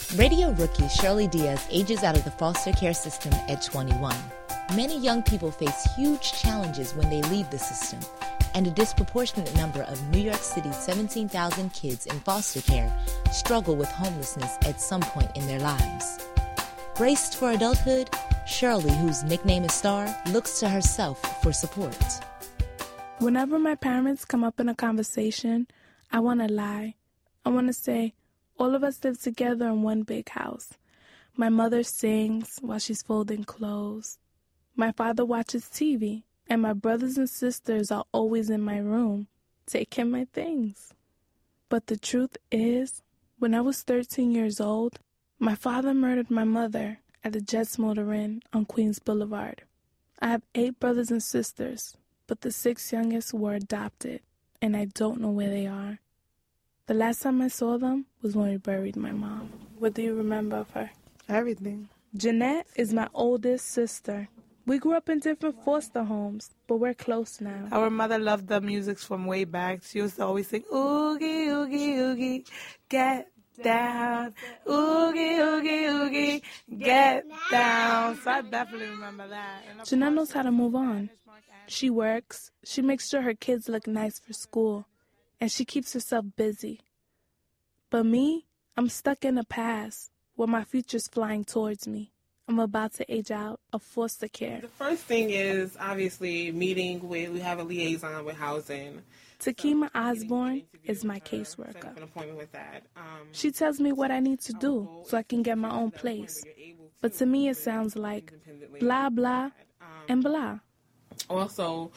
Radio rookie Shirley Diaz ages out of the foster care system at 21. Many young people face huge challenges when they leave the system, and a disproportionate number of New York City's 17,000 kids in foster care struggle with homelessness at some point in their lives. Braced for adulthood, Shirley, whose nickname is Star, looks to herself for support. Whenever my parents come up in a conversation, I want to lie. I want to say, all of us live together in one big house. My mother sings while she's folding clothes. My father watches TV, and my brothers and sisters are always in my room, taking my things. But the truth is, when I was 13 years old, my father murdered my mother at the Jets Motor Inn on Queens Boulevard. I have 8 brothers and sisters, but the 6 youngest were adopted, and I don't know where they are. The last time I saw them was when we buried my mom. What do you remember of her? Everything. Jeanette is my oldest sister. We grew up in different foster homes, but we're close now. Our mother loved the music from way back. She used to always sing, oogie, oogie, oogie, get down. Oogie, oogie, oogie, get down. So I definitely remember that. Jeanette knows how to move on. She works, she makes sure her kids look nice for school, and she keeps herself busy. But me, I'm stuck in the past, where my future's flying towards me. I'm about to age out of foster care. The first thing is, obviously, we have a liaison with housing. Takima Osborne is my caseworker. Set up an appointment with that. She tells me what I need to do so I can get my own place. But to me, it sounds like blah, blah, and blah. Also,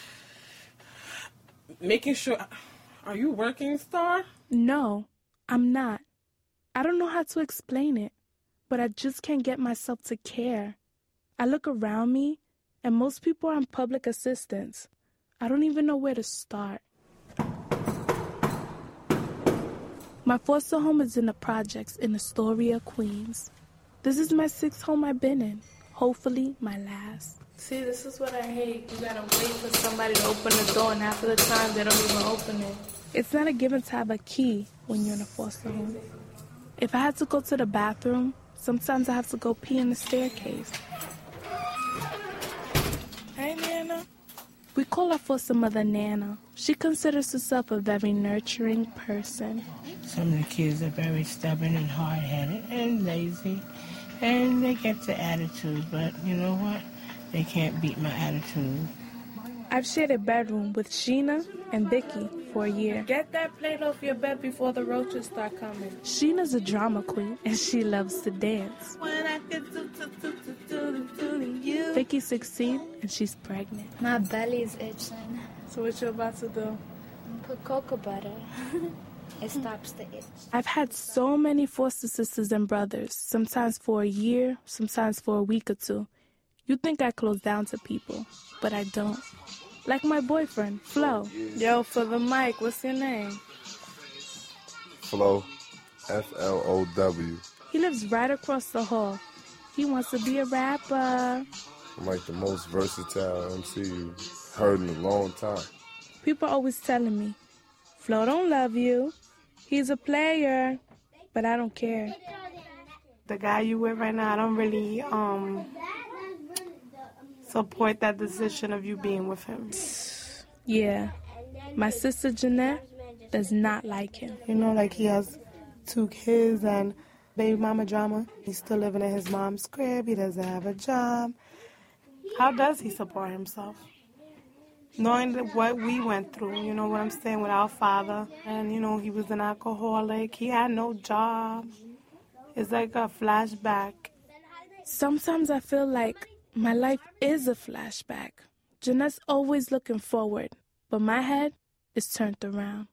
making sure... Are you working, Star? No, I'm not. I don't know how to explain it, but I just can't get myself to care. I look around me, and most people are on public assistance. I don't even know where to start. My foster home is in the projects in Astoria, Queens. This is my 6th home I've been in. Hopefully, my last. See, this is what I hate. You gotta wait for somebody to open the door, and half of the time, they don't even open it. It's not a given to have a key when you're in a foster home. If I had to go to the bathroom, sometimes I have to go pee in the staircase. Hey, Nana. We call our foster mother Nana. She considers herself a very nurturing person. Some of the kids are very stubborn and hard-headed and lazy, and they get the attitude, but you know what? They can't beat my attitude. I've shared a bedroom with Sheena and Vicky for a year. Get that plate off your bed before the roaches start coming. Sheena's a drama queen, and she loves to dance. Vicky's 16, and she's pregnant. My belly's itching. So what you about to do? Put cocoa butter. It stops the itch. I've had so many foster sisters and brothers, sometimes for a year, sometimes for a week or two. You think I close down to people, but I don't. Like my boyfriend, Flo. Yo, for the mic, what's your name? Flo, F-L-O-W. He lives right across the hall. He wants to be a rapper. I'm like the most versatile MC you've heard in a long time. People are always telling me, Flo don't love you. He's a player, but I don't care. The guy you with right now, I don't really support that decision of you being with him. Yeah, my sister Jeanette does not like him. You know, like he has 2 kids and baby mama drama. He's still living in his mom's crib. He doesn't have a job. How does he support himself? Knowing that what we went through, you know what I'm saying, with our father. And, you know, he was an alcoholic. He had no job. It's like a flashback. Sometimes I feel like my life is a flashback. Jeanette's always looking forward, but my head is turned around.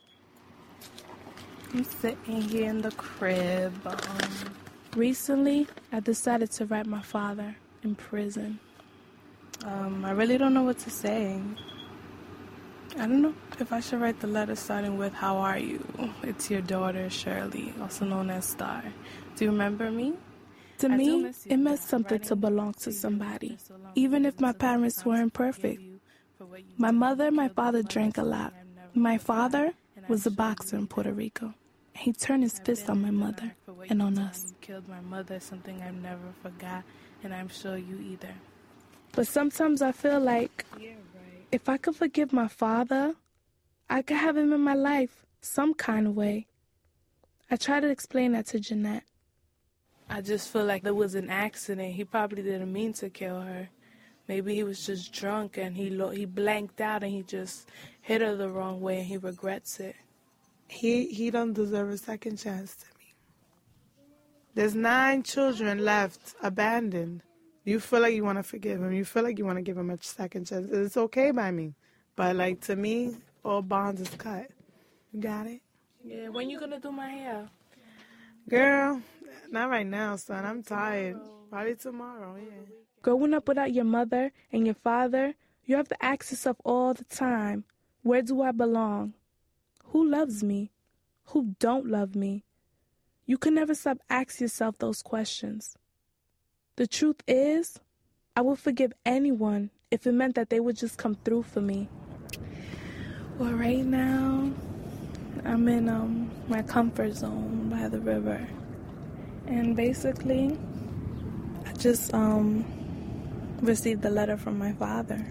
I'm sitting here in the crib. Recently, I decided to write my father in prison. I really don't know what to say. I don't know if I should write the letter starting with, "How are you? It's your daughter, Shirley, also known as Star. Do you remember me?" To me, it meant something to belong to somebody, even if my parents weren't perfect. My mother and my father drank a lot. My father was a boxer in Puerto Rico, He turned his fist on my mother and on us. Killed my mother, something I've never forgot, and I'm sure you either. But sometimes I feel like if I could forgive my father, I could have him in my life some kind of way. I try to explain that to Jeanette. I just feel like there was an accident. He probably didn't mean to kill her. Maybe he was just drunk and he blanked out and he just hit her the wrong way and he regrets it. He don't deserve a second chance to me. There's 9 children left, abandoned. You feel like you want to forgive him. You feel like you want to give him a second chance. It's okay by me. But, like, to me, all bonds is cut. You got it? Yeah, when you gonna do my hair? Girl, not right now, son. I'm tired. Probably tomorrow, yeah. Growing up without your mother and your father, you have to ask yourself all the time, where do I belong? Who loves me? Who don't love me? You can never stop asking yourself those questions. The truth is, I would forgive anyone if it meant that they would just come through for me. Well, right now, I'm in my comfort zone by the river. And basically, I just received a letter from my father.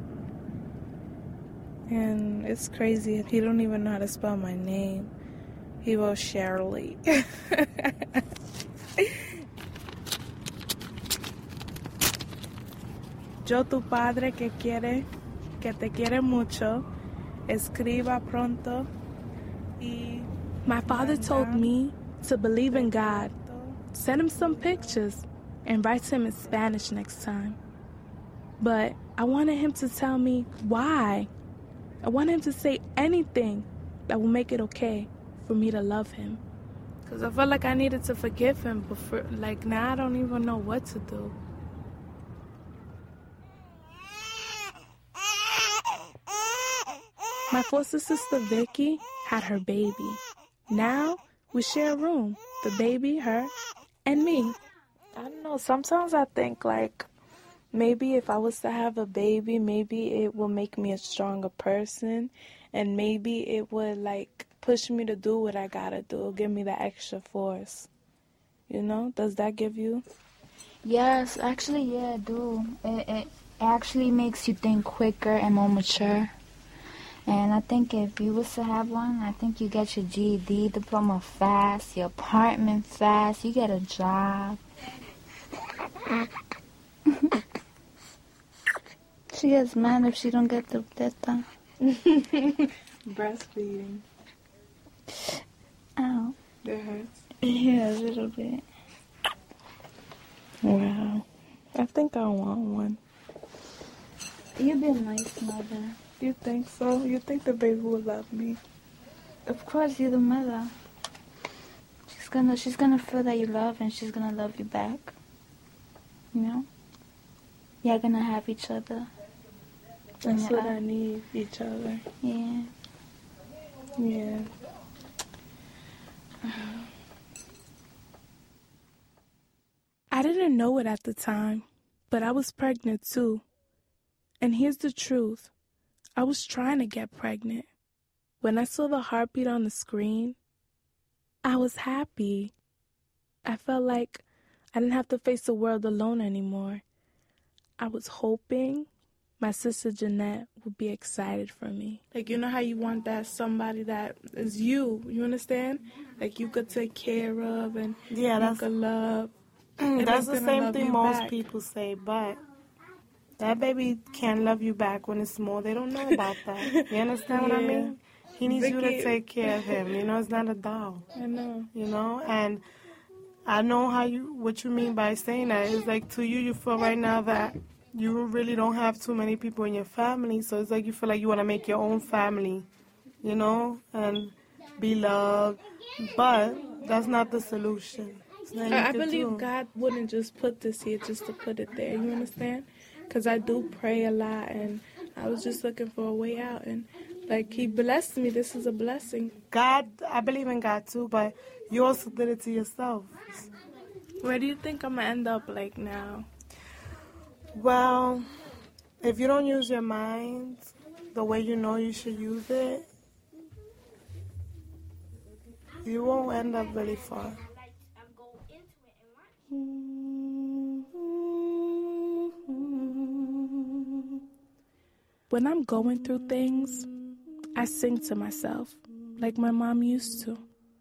And it's crazy. He don't even know how to spell my name. He wrote Shirley. Yo, tu padre que te quiere mucho, escriba pronto. My father told me to believe in God, send him some pictures, and write to him in Spanish next time. But I wanted him to tell me why. I wanted him to say anything that will make it okay for me to love him. Because I felt like I needed to forgive him, but now I don't even know what to do. My foster sister Vicky had her baby. Now we share a room, the baby, her, and me. I don't know, sometimes I think maybe if I was to have a baby, maybe it will make me a stronger person, and maybe it would push me to do what I gotta do, give me the extra force. You know, does that give you? Yes, actually, yeah, I do. It actually makes you think quicker and more mature. And I think if you was to have one, I think you get your GED diploma fast, your apartment fast, you get a job. She gets mad if she don't get the teta. Breastfeeding. Ow. It hurts. Yeah, a little bit. Wow. I think I want one. You've been nice, mother. You think so? You think the baby will love me? Of course, you're the mother. She's gonna feel that you love, and she's gonna love you back. You know? You're gonna have each other. That's what I need, each other. Yeah. Yeah. I didn't know it at the time, but I was pregnant too. And here's the truth. I was trying to get pregnant. When I saw the heartbeat on the screen, I was happy. I felt like I didn't have to face the world alone anymore. I was hoping my sister Jeanette would be excited for me. You know how you want that somebody that is you understand? You could take care of and you could love. That's the same thing most back. people say, but that baby can't love you back when it's small. They don't know about that. You understand what I mean? He needs you to take care of him. You know, it's not a doll. I know. You know, and I know what you mean by saying that. It's to you feel right now that you really don't have too many people in your family. So it's you feel like you want to make your own family, you know, and be loved. But that's not the solution. I believe God wouldn't just put this here just to put it there. You understand? Because I do pray a lot, and I was just looking for a way out. And, He blessed me. This is a blessing. God, I believe in God, too, but you also did it to yourself. Where do you think I'm going to end up, now? Well, if you don't use your mind the way you know you should use it, You won't end up really far. When I'm going through things, I sing to myself like my mom used to.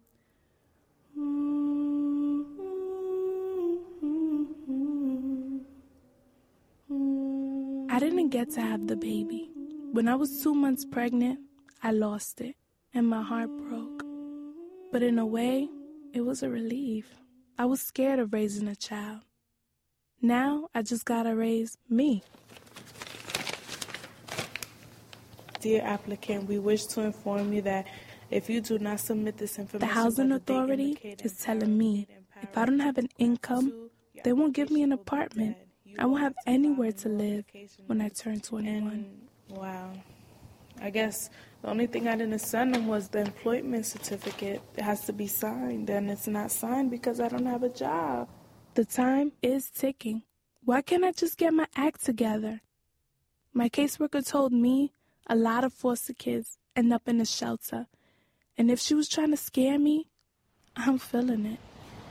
I didn't get to have the baby. When I was 2 months pregnant, I lost it, and my heart broke. But in a way, it was a relief. I was scared of raising a child. Now, I just gotta raise me. Dear applicant, we wish to inform you that if you do not submit this information, the housing authority is telling me if I don't have an income, they won't give me an apartment. I won't have anywhere to live when I turn 21. Wow. I guess the only thing I didn't send them was the employment certificate. It has to be signed, and it's not signed because I don't have a job. The time is ticking. Why can't I just get my act together? My caseworker told me a lot of foster kids end up in a shelter. And if she was trying to scare me, I'm feeling it.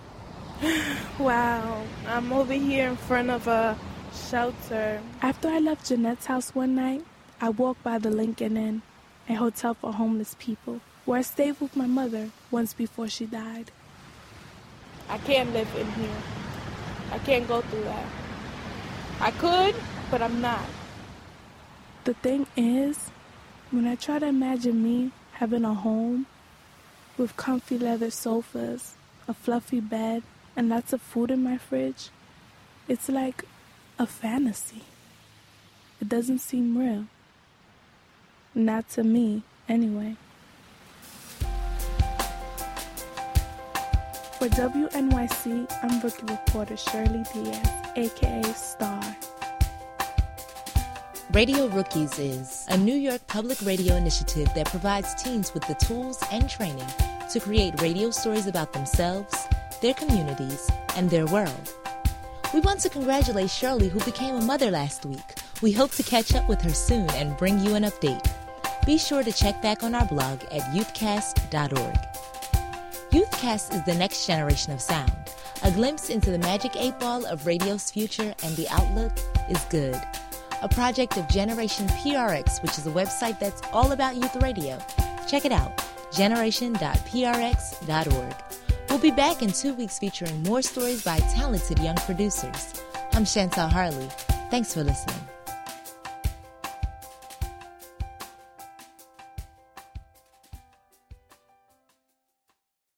Wow, I'm over here in front of a shelter. After I left Jeanette's house one night, I walked by the Lincoln Inn, a hotel for homeless people, where I stayed with my mother once before she died. I can't live in here. I can't go through that. I could, but I'm not. The thing is, when I try to imagine me having a home with comfy leather sofas, a fluffy bed, and lots of food in my fridge, it's like a fantasy. It doesn't seem real. Not to me, anyway. For WNYC, I'm rookie reporter Shirley Diaz, a.k.a. Star. Radio Rookies is a New York public radio initiative that provides teens with the tools and training to create radio stories about themselves, their communities, and their world. We want to congratulate Shirley, who became a mother last week. We hope to catch up with her soon and bring you an update. Be sure to check back on our blog at youthcast.org. Youthcast is the next generation of sound, a glimpse into the magic 8-ball of radio's future, and the outlook is good. A project of Generation PRX, which is a website that's all about youth radio. Check it out, generation.prx.org. We'll be back in 2 weeks featuring more stories by talented young producers. I'm Chantal Harley. Thanks for listening.